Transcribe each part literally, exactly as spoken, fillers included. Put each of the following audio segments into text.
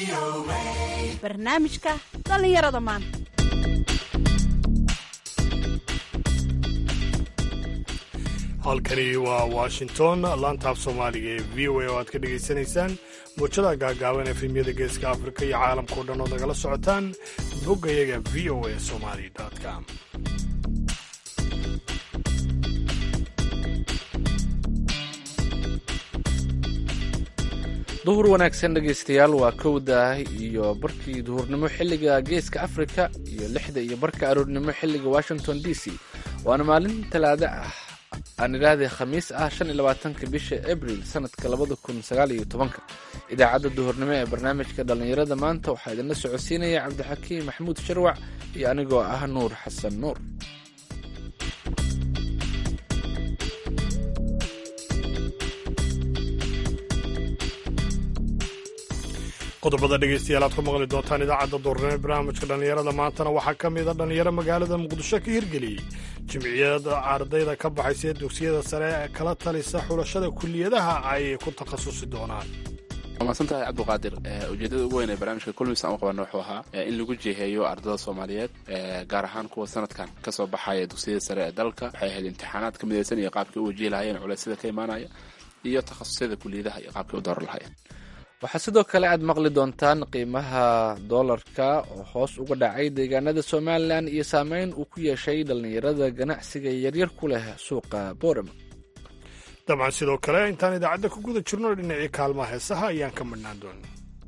barnaamijka dhallinyarada maanta. halkani waa washington laantaaf soomaaliga ee v o a oo aad ka dhegaysanaysaan muujada gaagaaban ee filimyada geeska afrika iyo caalamkao dhan oo nagala socotaan boggayaga v o a somali com. duhur wanaagsan dhegaystayaal, waa kowda iyo barkii duhurnimo xilliga geeska afrika iyo lixda iyo barka aroornimo xilliga washington d c. waana maalin talaado ah, aan idhaahday khamiis ah, shan iyo labaatanka bisha abril sanadka labada kun sagaal iyo tobanka. idaacadda duhurnimo ee barnaamijka dhallinyarada maanta waxaa idinla socodsiinaya cabdixakiim maxamuud sharwac iyo anigoo ah nuur xasan nuur. qodobada dhegaystayaal aad ku maqli doontaan idaacadda duhurnimo ee barnaamijka dhallinyarada maantana waxaa ka mid a dhallinyaro magaalada muqdisho ka hirgeliyey jimciyada ardayda ka baxaysa ee dugsiyada sare ee kala talisa xulashada kulliyadaha ay ku takhasusi doonaan. waa mahadsantahay cabduqaadir. ujeedada ugu weyn ee barnaamijka kulmis aan u qabana wuxuu ahaa in lagu jeeheeyo ardada soomaaliyeed, gaar ahaan kuwa sanadkan ka soo baxaya dugsiyada sare ee dalka. waxay ahayd imtixaanaad ka midaysan iyo qaabkii u wajihi lahayeen culeysyada ka imaanaya iyo takhasusyada kulliyadaha iyo qaabkii u dooran lahayeen. waxaa sidoo kale aad maqli doontaan qiimaha doolarka oo hoos uga dhacay deegaanada somalilan iyo saameyn uu ku yeeshay dhallinyarada ganacsiga yaryar ku leh suuqa boorama. dabcan sidoo kale intaan idaacadda ku guda jirno dhinacii kaalmaha heesaha ayaan ka madhnaan doona.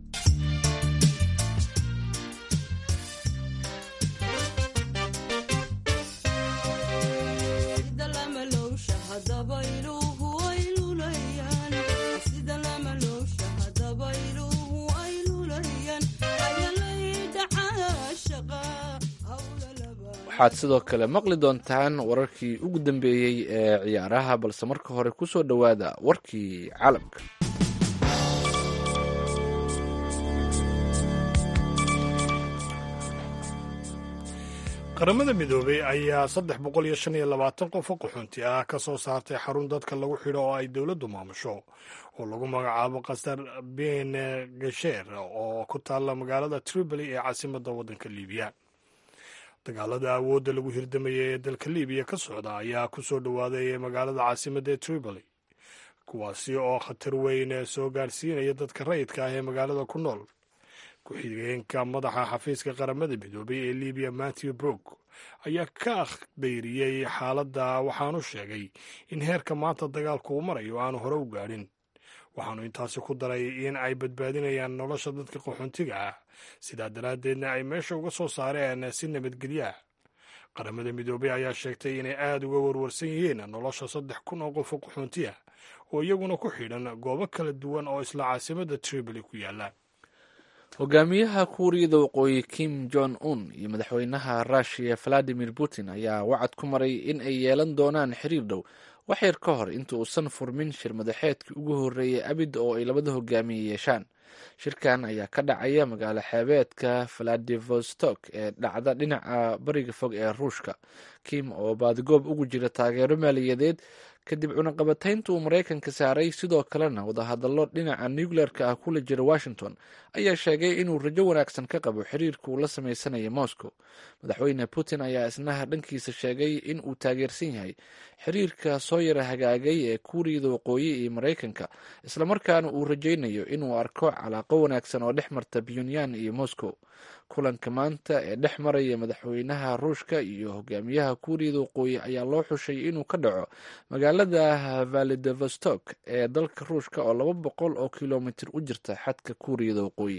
waxaad sidoo kale maqli doontaan wararkii ugu dambeeyey ee ciyaaraha, balse marka hore ku soo dhowaada warkii caalamka. qaramada midoobey ayaa saddex boqol iyo shan iyo labaatan qof oo qaxoonti ah ka soo saartay xarun dadka lagu xidho oo ay dowladdu maamusho oo lagu magacaabo qasar ben gasheer oo ku taalla magaalada tripoli ee caasimadda waddanka liibiya. dagaalada awoodda lagu hirdamayay ee dalka liibiya ka socda ayaa ku soo dhowaaday magaalada caasimadda ee tripoli, kuwaasi oo khatar weyn soo gaadhsiinaya dadka rayidka ah ee magaalada ku nool. ku-xigeenka madaxa xafiiska qaramada midoobay ee liibiya matthew brook ayaa ka akhdayriyey xaaladda, waxaanu sheegay in heerka maanta dagaalku uu marayo aanu hore u gaadhin. waxaanu intaasi ku daray in ay badbaadinayaan nolosha dadka qaxoontiga ah, sidaa daraaddeedna ay meesha uga soo saareen si nabadgelya ah. qaramada midoobey ayaa sheegtay inay aada uga warwarsan yihiin nolosha saddex kun oo qof oo qaxoonti ah oo iyaguna ku xidhan goobo kala duwan oo isla caasimadda tripoli ku yaalla. hogaamiyaha kuuriyada waqooyi kim jong un iyo madaxweynaha russiya valadimir putin ayaa wacad ku maray in ay yeelan doonaan xiriir dhow wax yar ka hor inta uusan furmin shir madaxeedkii ugu horreeyay abid oo ay labada hogaamiye yeeshaan. shirkan ayaa ka dhacaya magaalo xeebeedka vladivostok ee dhacda dhinaca bariga fog ee ruushka. kim oo baadigoob ugu jira taageero maaliyadeed kadib cunaqabataynta uu maraykanka saaray, sidoo kalena wadahadallo dhinaca nucleerka ah kula jira washington, ayaa sheegay inuu rajo wanaagsan ka qabo xiriirka uu la sameysanayo moscow. madaxweyne putin ayaa isnaha dhankiisa sheegay in uu taageersan yahay xiriirka soo yara hagaagay ee kuuriyada waqooyi iyo maraykanka, islamarkaana uu rajaynayo inuu arko calaaqo wanaagsan oo dhex marta pyongyang iyo moscow. kulanka maanta ee dhex maraya madaxweynaha ruushka iyo hogaamiyaha kuuriyada waqooyi ayaa loo xushay inuu ka dhaco magaalada vladivostok ee dalka ruushka oo laba boqol oo kilomitir u jirta xadka kuuriyada waqooyi.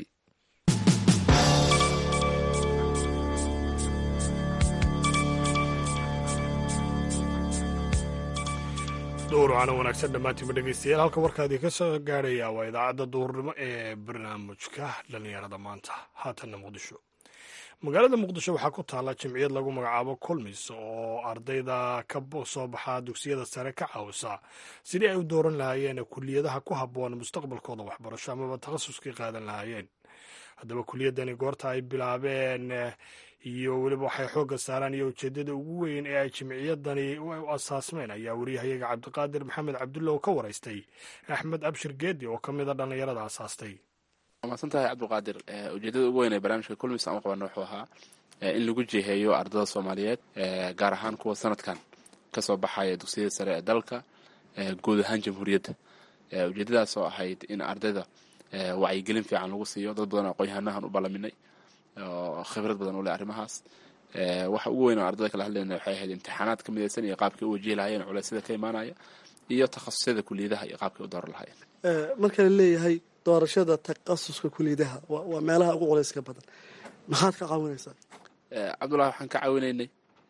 duhurcana wanaagsan dhammaantiinba dhegaystayaal, halka warkaadii ka soo gaadhaya waa idaacadda duhurnimo ee barnaamijka dhallinyarada maanta. haatanna muqdisho. magaalada muqdisho waxaa ku taalla jimciyad lagu magacaabo kulmis oo ardayda ka soo baxa dugsiyada sare ka caawisa sidii ay u dooran lahaayeen kulliyadaha ku habboon mustaqbalkooda waxbarasho amaba takhasuskii qaadan lahaayeen. haddaba kulliyaddani goorta ay bilaabeen iyo weliba waxay xoogga saaraan iyo ujeeddada ugu weyn ee ay jimciyadani u asaasmeen ayaa wariyahayaga cabdiqaadir maxamed cabdulla oo ka waraystay axmed abshir geedi oo ka mid a dhallinyarada asaastay. mahadsan tahay cabdulqaadir. ujeedada ugu weyn ee barnaamijka kulmis aan u qabano wuxuu ahaa in lagu jiheeyo ardada soomaaliyeed gaar ahaan kuwa sanadkan kasoo baxaya dugsiyada sare ee dalka guud ahaan jamhuuriyadda. ujeedadaas oo ahayd in ardayda wacyigelin fiican lagu siiyo. dad badan oo aqoon-yahanahan u ballaminay oo khibrad badan u leh arrimahaas. waxa ugu weyn oo ardada kala hadlayna waxay ahayd imtixaanaad ka midaysan iyo qaabkii u wajihi lahaayeen culeysyada ka imaanaya iyo takhasusada kuliyadaha iyo qaabkii u dooran lahaayeen. marka la leeyahay doorashada takhasuska kuliyadaha waa meelaha ugu culeyska badan, maxaad ka caawinaysaa? cabdullahi waxaan ka caawinaynay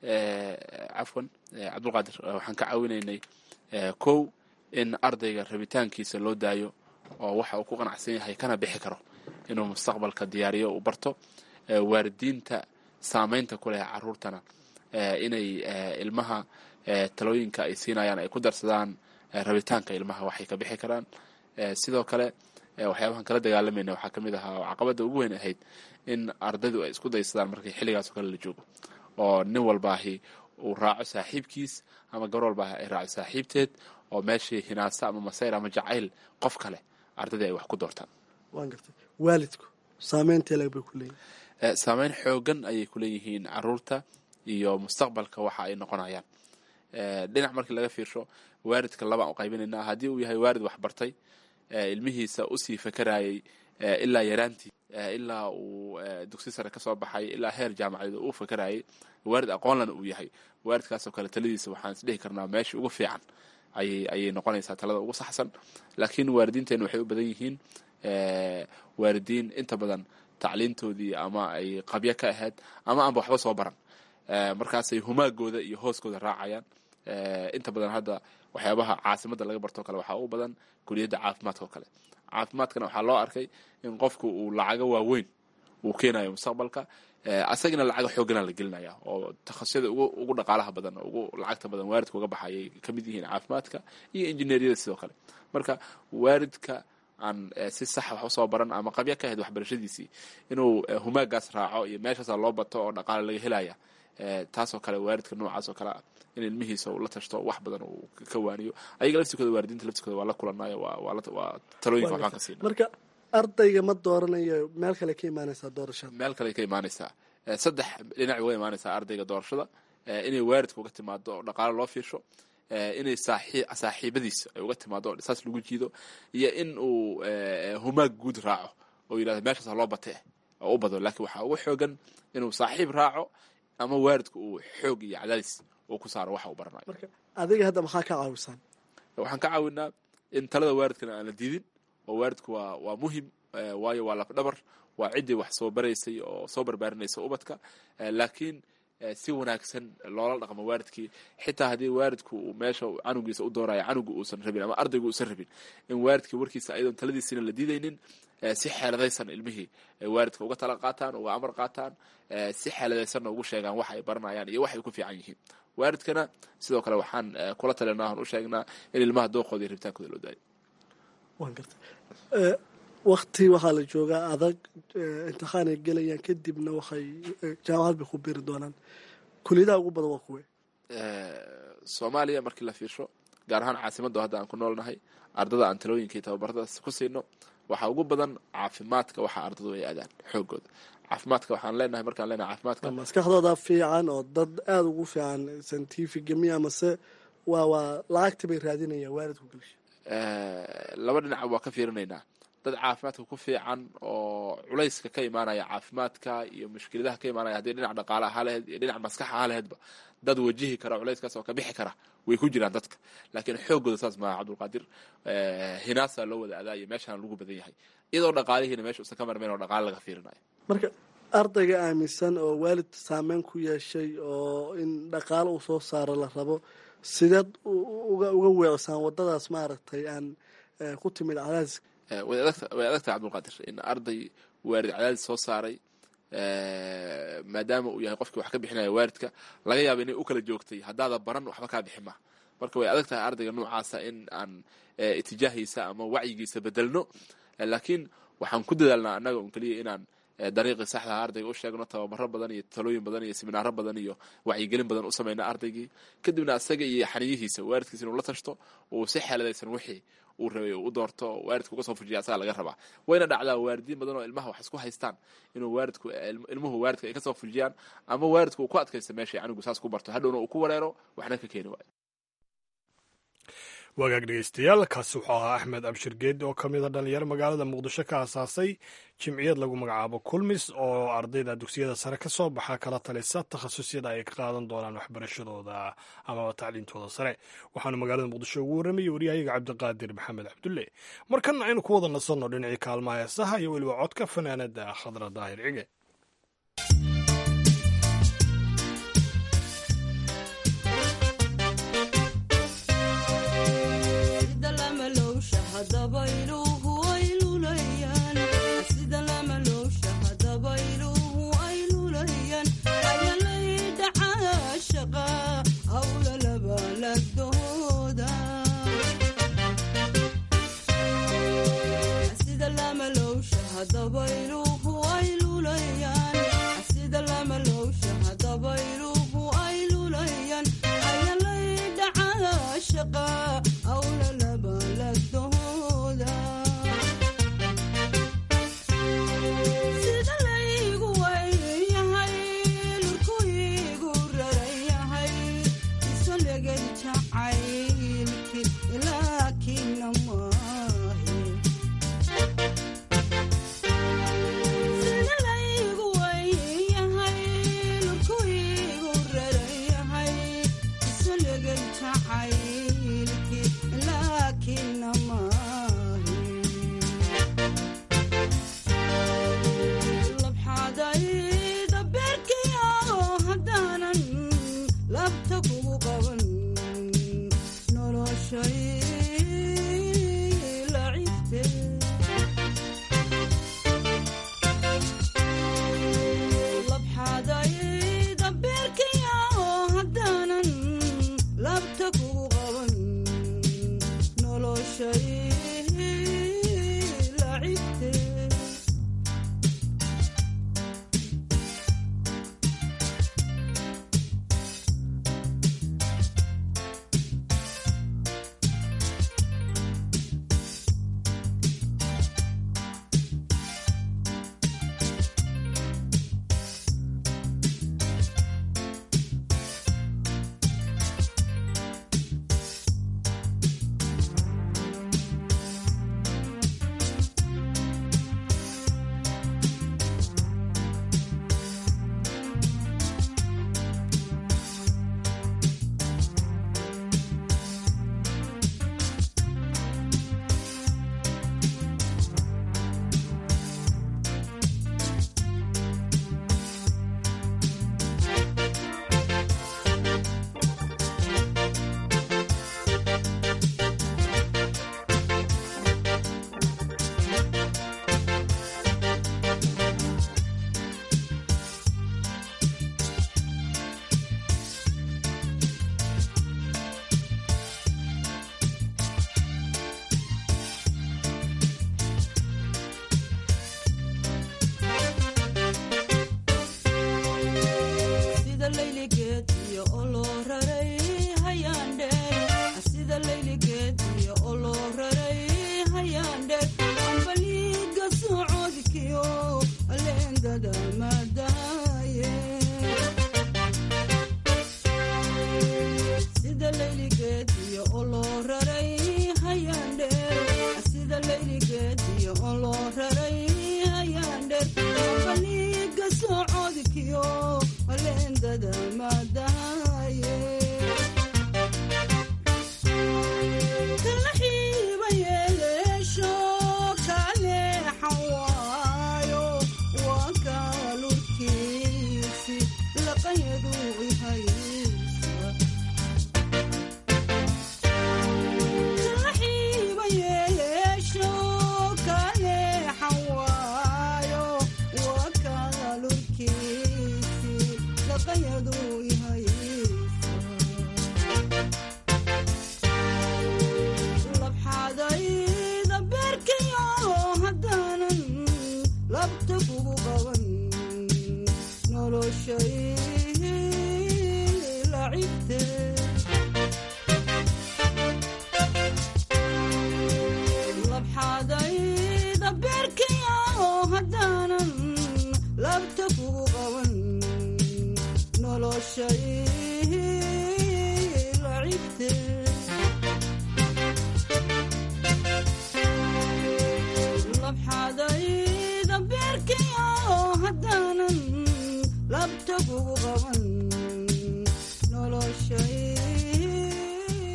cafwan cabdulqaadir waxaan ka caawinaynay kow in ardayga rabitaankiisa loo daayo oo waxa uu ku qanacsan yahay kana bixi karo inuu mustaqbalka diyaariyo uu barto. waalidiinta saamaynta ku leh caruurtana inay ilmaha talooyinka ay siinayaan ay ku darsadaan rabitaanka ilmaha waxay ka bixi karaan. sidoo kale waxyaabahan kala dagaalamayna waxaa ka mid ahaa oo caqabadda ugu weyn ahayd in ardaydu ay isku daysadaan markii xilligaas oo kale la joogo oo nin walbaahi uu raaco saaxiibkiis ama gabar walbaahi ay raaco saaxiibteed oo meeshii hinaasa ama masayr ama jacayl qof kale ardaydii ay wax ku doortaan. waan gartay. waalidku saamaynta leeg bay ku leeyihiin? saamayn xoogan ayay ku leeyihiin caruurta iyo mustaqbalka waxa ay noqonayaan. dhinac markii laga fiirsho waalidka labaan u qaybinaynaa. haddii uu yahay waalid waxbartay ilmihiisa usii fakarayay ilaa yaraantii ilaa uu dugsi sare ka soo baxay ilaa heer jaamacadeed uu fakarayay waalid aqoonlana uu yahay, waalidkaasoo kale taladiisa waxaan isdhihi karnaa meesha ugu fiican ayay ayay noqonaysaa, talada ugu saxsan. laakiin waalidiinteenu waxay u badan yihiin waalidiin inta badan tacliintoodii ama ay qabyo ka ahayd ama aanba waxba soo baran, markaasay humaagooda iyo hooskooda raacayaan. inta badan hadda waxyaabaha caasimadda laga bartoo kale waxaa ugu badan kuliyadda caafimaadka oo kale. caafimaadkana waxaa loo arkay in qofku uu lacago waaweyn uu keenayo mustaqbalka, asagana lacago xoogana la gelinaya oo takhasusada ugu dhaqaalaha badan ugu lacagta badan waalidka uga baxayay ka mid yihiin caafimaadka iyo injineeriyada sidoo kale. marka waalidka aan si sax wax usoo baran ama qabya ka ahayd waxbarashadiisii inuu humaagaas raaco iyo meeshaasaa loo bato oo dhaqaale laga helaya, taasoo kale waalidka noocaas oo kale ah in ilmihiisa uu la tashto wax badan uu ka waaniyo. ayaga laftikooda waalidiinta laftikooda waa la kulanayo waa talooyinka waxbaan ka siina. marka ardayga ma dooranayo, meel kale ka imaanaysaa doorashada? meel kale ka imaanaysaa. saddex dhinac uga imaanaysaa ardayga doorashada. inay waalidka uga timaado oo dhaqaale loo fiirsho, inay saaxiibadiisa ay uga timaado oo saas lagu jiido, iyo in uu humaag guud raaco oo yidhahdo meeshaas ha loo batee oo u bado. laakiin waxaa ugu xoogan inuu saaxiib raaco ama waalidka uu xoog iyo cadaadis uu ku saaro waxa uu baranayo. marka adiga hadda maxaa ka caawisaan? waxaan ka caawinaa in talada waalidkana aan la diidin, oo waalidku waa waa muhim, waayo waa lafdhabar, waa ciddii wax soo baraysay oo soo barbaarinaysa ubadka. laakiin si wanaagsan loola dhaqmo waalidkii, xitaa haddii waalidku uu meesha canugiisa u doorayo canugu uusan rabin ama ardaygu uusan rabin, in waalidkii warkiisa ayadoon taladiisiina la diidaynin si xeeladaysan ilmihii ay waalidka uga tala qaataan, uga amar qaataan, si xeeladaysanna ugu sheegaan wax ay baranayaan iyo wax ay ku fiican yihiin. waalidkana sidoo kale waxaan kula talinaa aan u sheegnaa in ilmaha dooqooda iyo rabitaankooda loo daayo. waan gartay. wakti waxaa la joogaa adag, imtixaan ay gelayaan, kadibna waxay jaamacad bay ku biri doonaan. kuliyadaha ugu badan waa kuwe? soomaaliya markii la fiirsho, gaar ahaan caasimadda hadda aan ku noolnahay, ardada aan talooyinka iyo tababaradaas ku siino waxaa ugu badan caafimaadka. waxa ardadu ay aadaan xoogooda caafimaadka. waxaan leenahay markaan leenahay caafimaadka maskaxdooda fiican oo dad aada ugu fiican scientific miya, amase waa waa lacagta bay raadinayaan waalidku gelsha? laba dhinac waa ka fiirinaynaa. dad caafimaadka ku fiican oo culayska ka imaanaya caafimaadka iyo mushkiladaha ka imaanaya haddii dhinac dhaqaale ahaa laheyd iyo dhinac maskax ahaa laheydba dad wajihi kara culayskaas oo ka bixi kara way ku jiraan dadka. laakiin xoogooda saas maaha cabdulqaadir. hinaasaa loo wada adaayo meeshaan lagu badan yahay, iyadoo dhaqaalihiina meesha usan ka marmayn oo dhaqaale laga fiirinayo. marka ardayga aaminsan oo waalid saameyn ku yeeshay oo in dhaqaale uu soo saaro la rabo, sideed uga uga weecsaan wadadaas maaragtay aan ku timid cadaadis? way adagtahay cabdulqaadir in arday waalid cadaadis soo saaray, maadaama uu yahay qofkii wax ka bixinaya waalidka, laga yaaba inay u kala joogtay haddaada baran waxba kaa bixin maha. marka way adag tahay ardayga noocaasa in aan itijaahiisa ama wacyigiisa bedelno. laakiin waxaan ku dadaalnaa annaga un keliya inaan dariiqii saxda ardayga u sheegno, tababaro badan iyo talooyin badan iyo seminaaro badan iyo wacyigelin badan u samayna ardaygii, kadibna asaga iyo xaniyihiisa waalidkiisa inuu la tashto uu si xeeladaysan wixii uu rabay u doorto, waalidku uga soo fujiya asaga laga rabaa. wayna dhacdaa waalidiin badan oo ilmaha wax isku haystaan inuu waalidku ilmuhu waalidka ay ka soo fujiyaan ama waalidku uu ku adkaysto meesha anigu saas ku barto, hadhowna uu ku wareero waxna ka keeni waayo. wagaag dhegeystayaal, kaasi wuxuu ahaa axmed abshir geed oo ka mida dhalinyaro magaalada muqdisho ka aasaasay jimciyad lagu magacaabo kulmis oo ardayda dugsiyada sare ka soo baxa kala talisa takhasusyada ay ka qaadan doonaan waxbarashadooda amaba tacliintooda sare. waxaanu magaalada muqdisho ugu warramayay waryahayaga cabdiqaadir maxamed cabdulle. markan aynu ku wada nasanno dhinacii kaalmaha heesaha iyo weliba codka fanaanada khadra daahir cige.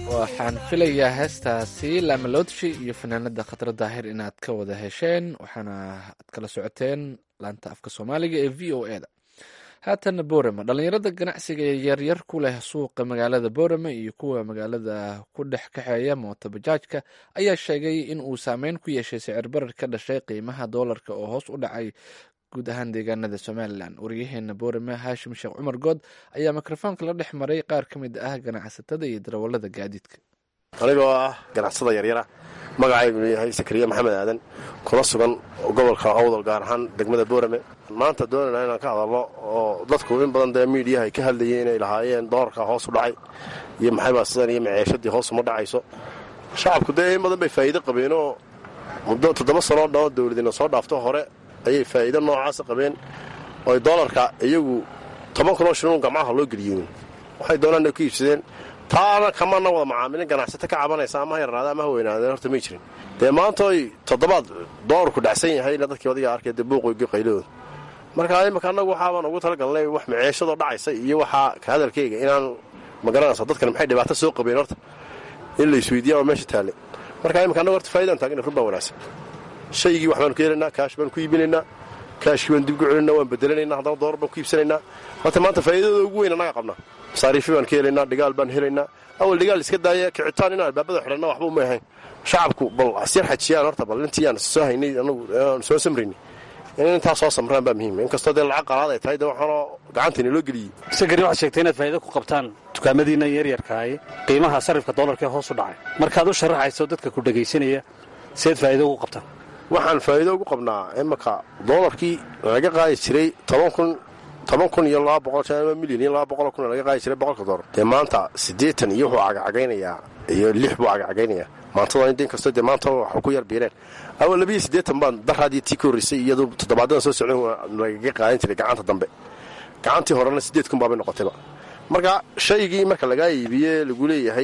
waxaan filayaa heestaasi laamaloodshi iyo fanaanada khatar daahir inaad ka wada hesheen, waxaana aad kala socoteen laanta afka soomaaliga ee v o e da. haatana boorama, dhallinyarada ganacsiga ee yaryar ku leh suuqa magaalada boorama iyo kuwa magaalada ku dhex kaxeeya mootobajaajka ayaa sheegay in uu saameyn ku yeeshay sicir barar ka dhashay qiimaha doolarka oo hoos u dhacay guud ahaan deegaanada somalilan. waryaheena boorame haashim sheekh cumar good ayaa mikrofoonka la dhex maray qaar ka mid ah ganacsatada iyo darawalada gaadiidka. anigoo ah ganacsada yaryara, magacaygu yahay sakariye maxamed aadan, kula sugan gobolka awdal gaar ahaan degmada boorame. maanta doonayna inaan ka hadalno oo dadku in badan dee miidiyaha ay ka hadlayeen inay lahaayeen doolarka hoos u dhacay iyo maxaybaa sidan iyo maciishadii hoos uma dhacayso. shacabku dee in badan bay faa'iido qabeenoo muddo toddoba sanoo dhao dawladina soo dhaafto hore ayay faa'iido noocaasa qabeen oo ay doolarka iyagu toban kunoo shilin gamcaha loo geliyeen, waxay doonaan ay ku iibsadeen. taana kamana wada macaamilin ganacsato ka cabanaysa ama ha yarnaada ama ha weynaadeen horta may jirin. dee maanta oy toddobaad doolarku dhacsan yahayna dadkii wadiga arkay dee buuqoygii qaylahooda. marka imika annagu waxaabaan ugu talagalnay wax maciishadoo dhacaysa iyo waxaa ka hadalkayga inaan magaranaysa dadkan maxay dhibaato soo qabeen horta in la isweydiiya oo meesha taalle. marka imika annagu horta faa'idaan taagna run baa wanaagsan. shaygii wax baanu ka helaynaa, kaash baanu ku iibinaynaa, kaashkii baan dibgu celinaa, waan bedelanaynaa, haddana doolar baan ku iibsanaynaa. horta maanta faa'iidadooda ugu weyn annaga qabnaa. masaariifi baan ka helaynaa, dhigaal baan helaynaa. awal dhigaal iska daaya kicitaan inaan albaabada xidhanna waxba uma ahayn. shacabku bal asyar xajiyaan horta bal intii aan soo haynay anagu aan soo samraynay in intaa soo samraan baa muhiim. inkastoo dee lacag qalaad ay tahay de waxaanoo gacantiina loo geliyey. sakari waxaad sheegtay inaad faa'iido ku qabtaan dukaamadiina yaryarkaaye qiimaha sarifka doolarka ee hoos u dhacay. markaad u sharaxayso dadka ku dhegaysanaya seed faa'iido ugu qabtaan? waxaan faa'iido ugu qabnaa imaka doolarkii laga qaadi jiray toban kun toban kun iyo laba boqol ama milyan iyo laba boqol kun laga qaadi jiray boqolka doolar. dee maanta siddeetan iyo wuxuu cagacagaynayaa iyo lix buu cagacagaynayaa maantada in kastoo dee maanta waxu ku yar biireen. awal labiyo siddeetan baan daraadii tii ka horraysay iyadoo toddobaadada soo socdeen lagaga qaadan jiray gacanta dambe. gacantii horena siddeed kun baabay noqotayba. marka shaygii marka lagaa iibiye lagu leeyahay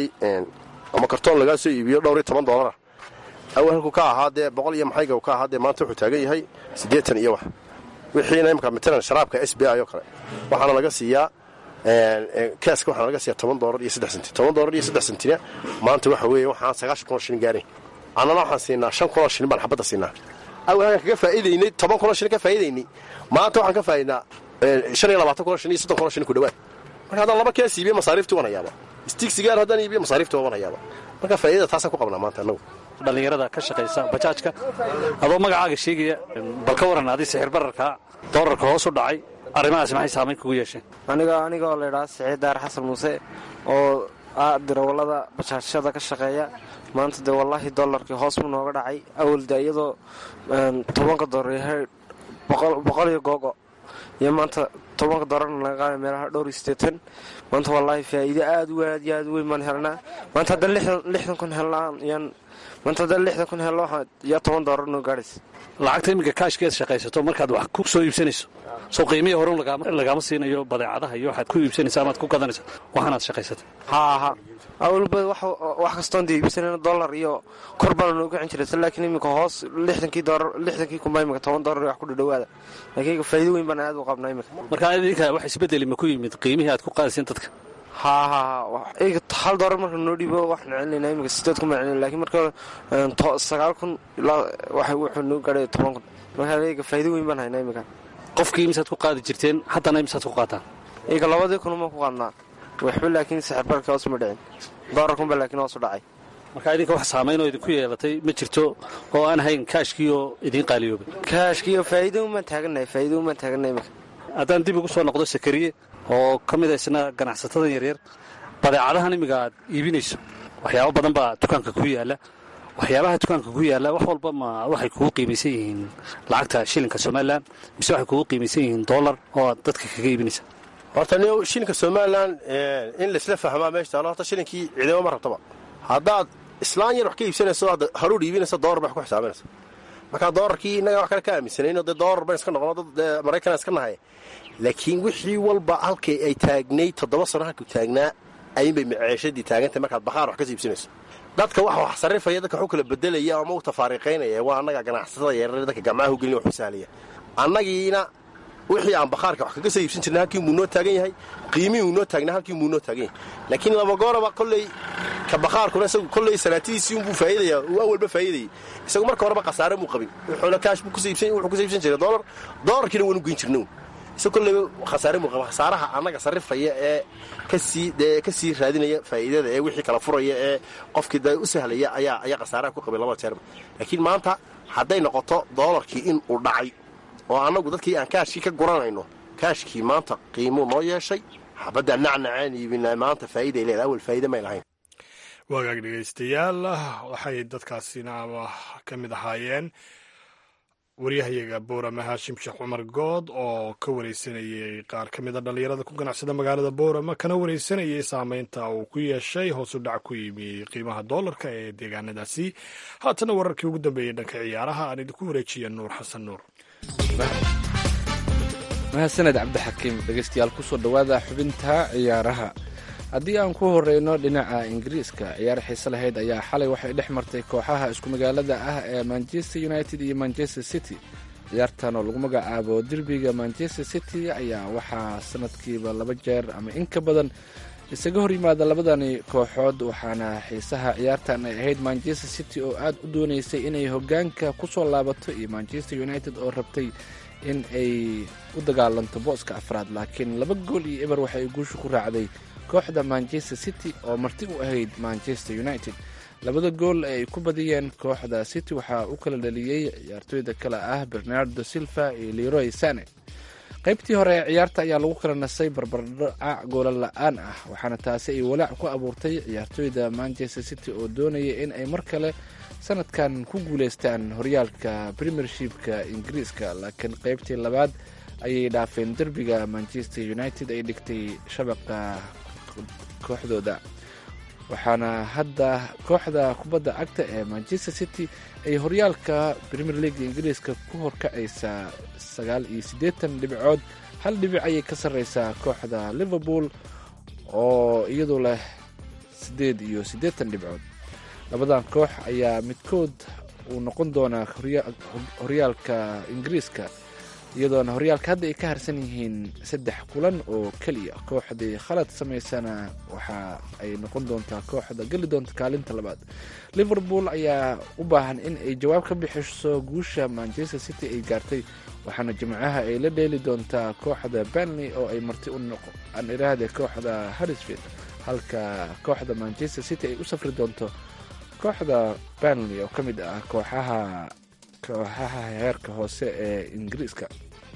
ama kartoon lagaa soo iibiyo dhowr iyo toban doolara awal halku ka ahaa dee boqol iyo maxayga ka ahaa dee maanta wuxuu taagan yahay siddeetan iyo wax. wixiina imka matalan sharaabka s b i oo kale waxaana laga siiyaa keeska waxaana laga siiyaa toban doolar iyo saddex senti. toban doolar iyo saddex sentina maanta waxa weeye waxaan sagaashan kunoo shilin gaarayn. annana waxaan siinaa shan kunoo shilin baan xabadda siinaa. awal halkaan kaga faa'iidaynay toban kunoo shilin ka faa'iidaynay maanta waxaan ka faa'iidnaa shan iyo labaatan kunoo shilin iyo soddon kunoo shilin ku dhawaad. marka haddaan laba kees iibiyo masaariiftii waan hayaaba. stiig sigaar haddaan iibiyo masaariiftii waan hayaaba. marka faa'iidada taasaan ku qabnaa maanta annagu. dhallinyarada ka shaqaysa bajaajka adoo magacaaga sheegaya bal ka waran adii sixir bararka doolarka hoos u dhacay arrimahaas maxay saamayn kugu yeesheen? aniga anigoo laydhaha siciid daar xasan muuse oo ah darawallada bajaajyada ka shaqeeya. maanta dee wallaahi doolarkii hoos buu nooga dhacay. awal de iyadoo tobanka doolar yahay boqol iyo googo iyo maanta tobanka doolarna laga qaada meelaha dhowr iyo siddeetan. maanta wallaahi faa'iido aad u aad iyo aad u weyn baan helnaa. maanta haddaan lixdan kun helnaan yaan maanta haddaan lixdan kun helno iyo toban doolar noo gaadhaysa. lacagta iminka kaashkeed shaqaysato markaad wax ku soo iibsanayso soo qiimihii horun lagaama siinayo badeecadaha iyo waxaad ku iibsanaysa amaad ku gadanaysa waxaanaad shaqaysatay? haa ha awalba wax kastoon dee iibsanayna dollar iyo kor baana noo gacin jiraysa. laakiin iminka hoos lixdankii doolar lixdankii kunbaa iminka toban doolar wax ku dhadhawaada. laakiin faa'iido weyn baan aad u qabnaa iminka. marka idinka wax isbedeli ma ku yimid qiimihii aad ku qaadaysiin dadka? haa haa hal doolar marka noo dhiibo waxaan celinayna iminka siddeed kun baan celina. laakiin marka sagaal kun ilaa wuxuu noo gaadhay toban kun. marka iyaga faa'iido weyn baan haynaa iminka. qofkii imisaad ku qaadi jirteen haddana imisaad ku qaataan? iyaga labadii kunuma ku qaadnaa waxba. laakiin sixirbarka hoos ma dhicin. doolarkunba laakiin hoos u dhacay. marka idinka wax saamayn oo idinku yeelatay ma jirto oo aan hayn kaashkii oo idiin qaaliyoobay? kaashkii oo faa'iido umaan taagannahay faa'iido umaan taagannahay iminka. haddaan dib ugu soo noqdo sakariye oo ka mid aysna ganacsatada yaryar, badeecadahan imiga aad iibinayso waxyaabo badan baa dukaanka ku yaalla. waxyaabaha dukaanka ku yaalla wax walba ma waxay kugu qiimaysan yihiin lacagta shilinka somalilan mise waxay kugu qiimaysan yihiin doolar oo aad dadka kaga iibinaysa? horta ni shilinka somalilan in laisla fahmaa meesha taalo. horta shilinkii ciidamo ma rabtaba. haddaad islaan yar wax ka iibsanayso aad haruur iibinaysa doolar bay wax ku xisaabanaysa. markaa doolarkii innaga wax kale ka aaminsanayno dee doolar bayn iska noqono dad maraykanaa iska nahay. laakiin wixii walba halkay ay taagnay toddoba sano halkuu taagnaa ayinbay maceeshadii taagantay markaad bakhaar wax ka iibsanayso. dadka wax wax sarrifaya dadka waxu kala bedelaya ama u tafaariiqaynaya waa annaga ganacsatada yaryar dadka gacmaha u gelin wax u sahlaya. annagiina wixii aan bakhaarka wax kaga soo iibsan jirnay halkii muu noo taagan yahay, qiimihii uu noo taagnaa halkii muu noo taagan yahay. laakiin laba gooraba kolley ka bakhaarkuna isagu kolley sanaatidiisii unbuu faa'iidaya uu awalba faa'iidayay isagu marka horeba khasaare muu qabin wuxuuna kaash buu wuxuu ku saybsan jiray doolar doolarkiina waanu geyn jirnay isagu kolley khasaare muu qaba khasaaraha annaga sarrifaya ee kasii dee ka sii raadinaya faa'iidada ee wixii kala furaya ee qofkii dee u sahlaya ayaa ayaa khasaaraha ku qabay laba jeerba laakiin maanta hadday noqoto doolarkii in uu dhacay oo annagu dadkii aan kaashkii ka guranayno kaashkii maanta qiimuu noo yeeshay xabadda nacnacaan iibinaa maanta faa'iiday leedahay awal faa'iide may lahayn waagaag dhegaystayaal waxay dadkaasina ka mid ahaayeen waryahayaga boorame haashim sheekh cumar good oo ka wareysanayay qaar ka mida dhallinyarada ku ganacsada magaalada boorame kana wareysanayay saameynta uu ku yeeshay hoos u dhac ku yimi qiimaha doolarka ee deegaanadaasi haatana wararkii ugu dambeeyey dhanka ciyaaraha aan idinku wareejiya nuur xasan nuur mahadsaned cabdixakiim dhegeystayaal kusoo dhowaada xubinta ciyaaraha haddii aan ku horeyno dhinaca ingiriiska ciyaar xiise lahayd ayaa xalay waxay dhex martay kooxaha isku magaalada ah ee manchester united iyo manchester city ciyaartan oo lagu magacaabo derbiga manchester city ayaa waxaa sanadkiiba laba jeer ama in ka badan isaga hor yimaada labadani kooxood waxaana xiisaha ciyaartan ay ahayd manchester city oo aad u doonaysay inay hogaanka kusoo laabato iyo manchester united oo rabtay in ay u dagaalanto booska afraad laakiin laba gool iyo eber waxay guusha ku raacday kooxda manchester city oo marti u ahayd manchester united labada gool ay ku badiyeen kooxda city waxaa u kala dhaliyey ciyaartooyda kale ah bernardo silva iyo leroy sane qaybtii hore ee ciyaarta ayaa lagu kala nasay barbardhac goola la-aan ah waxaana taasi ay walaac ku abuurtay ciyaartooyda manchester city oo doonaya in ay mar kale sanadkan ku guuleystaan horyaalka premiershipka ingiriiska laakiin qaybtii labaad ayay dhaafeen derbiga manchester united ay dhigtay shabaqa kooxdooda waxaana hadda kooxda kubadda cagta ee manchester city ay horyaalka premier league ingiriiska ku horkacaysaa sagaal iyo siddeetan dhibcood hal dhibic ayay ka sarreysaa kooxda liverpool oo iyadu leh siddeed iyo siddeetan dhibcood labadan koox ayaa midkood uu noqon doonaa horyaalka ingiriiska iyadoona horyaalka hadda ay ka harsan yihiin saddex kulan oo keliya kooxdii khalad samaysana waxa ay noqon doontaa kooxda geli doonta kaalinta labaad liverpool ayaa u baahan in ay jawaab ka bixiso guusha manchester city ay gaartay waxaana jimcaha ay la dheeli doontaa kooxda burnley oo ay marti aan iraahde kooxda huddersfield halka kooxda manchester city ay u safri doonto kooxda burnley oo ka mid ah kooxaha kooxaha heerka hoose ee ingiriiska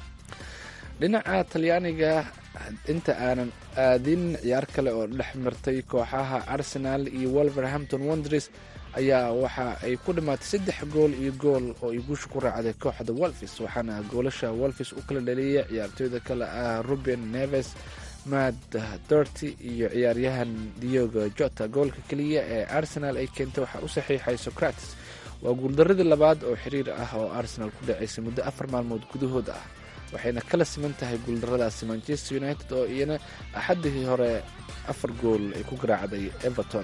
dhinaca talyaaniga inta aanan aadin ciyaar kale oo dhex martay kooxaha arsenal iyo wolverhampton wanderers ayaa waxa ay ku dhammaatay saddex gool iyo gool oo ay guusha ku raacday kooxda wolfis waxaana goolasha wolfis u kala dhaliyay ciyaartooyda kale ah ruben neves mad dorty iyo ciyaaryahan diogo jota goolka keliya ee arsenal ay keentay waxaa u saxiixay socrates waa guuldaradii labaad oo xiriir ah oo arsenal ku dhacaysay muddo afar maalmood gudahooda ah waxayna kala siman tahay guuldaradaasi manchester united oo iyana axadihii hore afar gool ay ku garaacday everton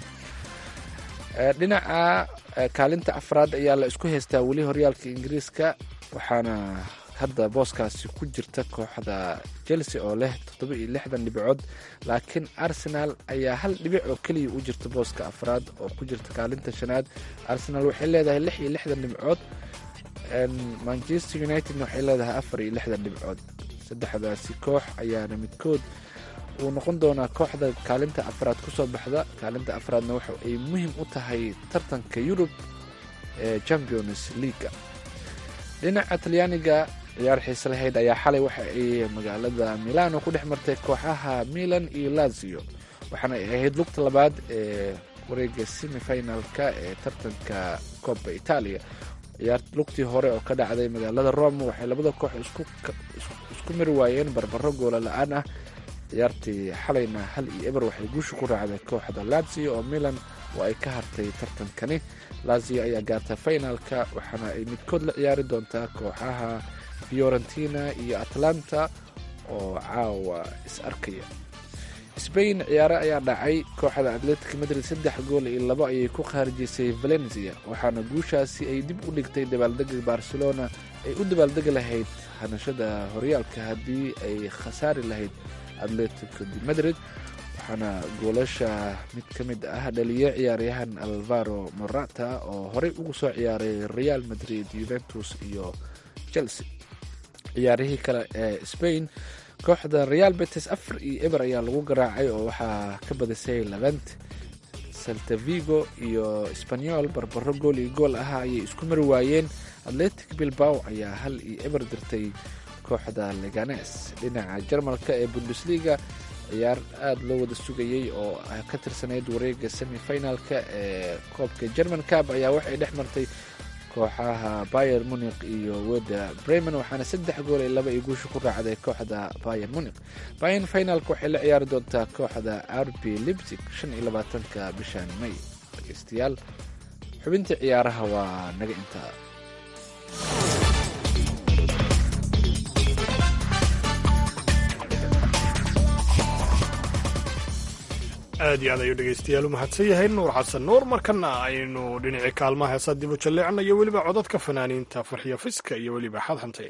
dhinaca kaalinta afraad ayaa la isku haystaa weli horyaalka ingiriiska waxaana hadda booskaasi ku jirta kooxda chelsea oo leh toddoba iyo lixdan dhibcood laakiin arsenal ayaa hal dhibic oo keliya u jirta booska afraad oo ku jirta kaalinta shanaad arsenal waxay leedahay lix iyo lixdan dhibcood manchester unitedna waxay leedahay afar iyo lixdan dhibcood saddexdaasi koox ayaana midkood uu noqon doonaa kooxda kaalinta afraad kusoo baxda kaalinta afraadna waxa ay muhiim u tahay tartanka yurub ee champions leaga dhinaca talyaaniga ciyaar xiise lahayd ayaa xalay waxa ay magaalada milano ku dhex martay kooxaha milan iyo lazio waxaana ay ahayd lugta labaad ee wareega semifinalka ee tartanka copa italia ciyaar lugtii hore oo ka dhacday magaalada rome waxay labada koox isku mari waayeen barbaro goola la-aan ah ciyaartii xalayna hal iyo eber waxay guusha ku raacday kooxda lazio oo milan oo ay ka hartay tartankani lazio ayaa gaarta finalka waxaana ay midkood la ciyaari doontaa kooxaha fiorentina iyo atlanta oo caawa is arkaya sbain ciyaare ayaa dhacay kooxda atletic madrid saddex gool iyo labo ayay ku khaarijisay valencia waxaana guushaasi ay dib u dhigtay dabaaldega barcelona ay u dabaaldegi lahayd hanashada horyaalka haddii ay khasaari lahayd atletico de madrid waxaana goolasha mid ka mid ah dhaliye ciyaaryahan alvaro morata oo horey ugu soo ciyaaray real madrid, juventus iyo chelsea. ciyaarihii kale ee spain, kooxda real betis afar iyo eber ayaa lagu garaacay oo waxaa ka badisay levante. celta vigo iyo spanyol barbaro gool iyo gool ah ayay isku mari waayeen. atletic bilbao ayaa hal iyo eber dirtay kooxda leganes. dhinaca jarmalka ee bundesliga, ciyaar aada loo wada sugayey oo ka tirsanayd wareega semifinalka ee koobka german cab ayaa waxay dhex martay kooxaha bayer muniq iyo weda bremen, waxaana saddex gool ee laba iyo guusha ku raacday kooxda bayer muniq. bayan finalka waxay la ciyaari doontaa kooxda rb lipzig shan iyo labaatanka bishan may. dhegeystayaal, xubintii ciyaaraha waa naga intaa. aad iyo aad ayuu dhegaystayaal u mahadsan yahay nuur xasan nuur. markana aynu dhinacii kaalmaha heesa dib u jalleecna iyo weliba codadka fanaaniinta farxiyo fiska iyo weliba xadxantay.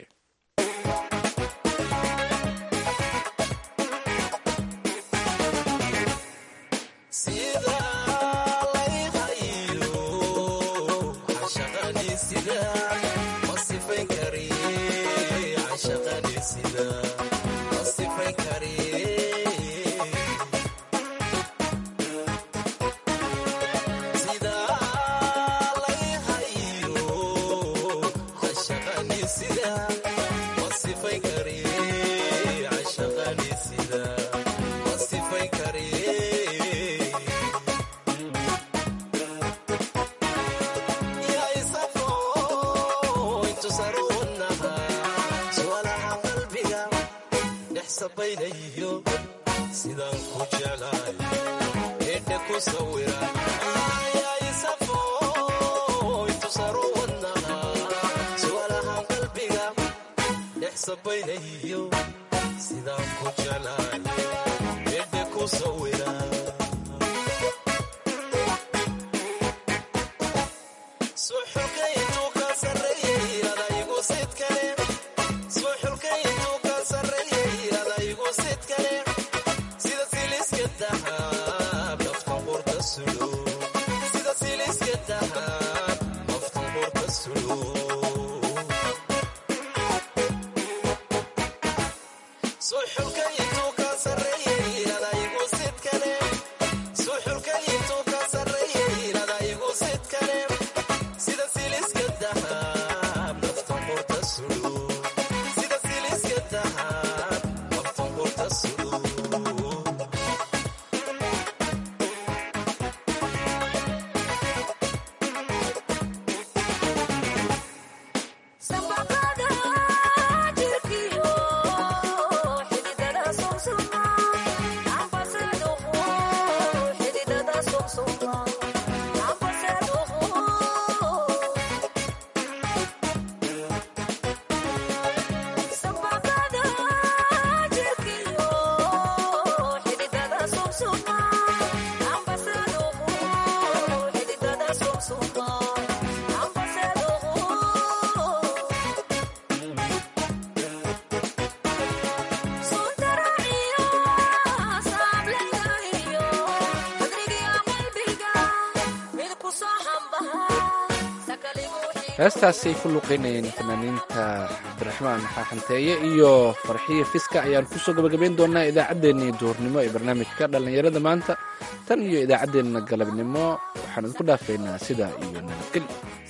heestaasi ku luqeynayeen fanaaniinta cabdiraxmaan xaaxanteeye iyo farxiyo fiska ayaan kusoo gabagabayn doonaa idaacaddeenii duhurnimo ee barnaamijka dhallinyarada maanta. tan iyo idaacaddeenna galabnimo waxaan idinku dhaafaynaa sidaa iyo nabadgelyo.